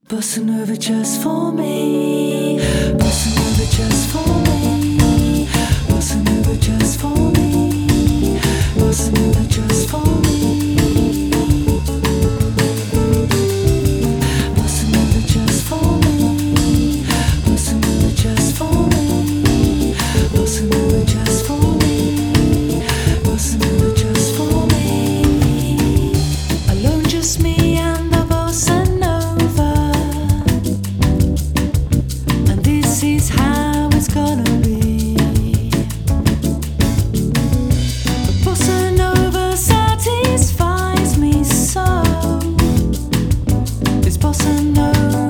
Bossa Nova just for me. Bossa Nova just for me. Bossa Nova just for me. Bossa Nova just for me. Bossa Nova just for me. Bossa Nova just for me. Bossa Nova just for me. Bossa Nova just for me. Alone, just me and the bossa nova. And this is how it's gonna be. The bossa nova satisfies me so. It's bossa nova.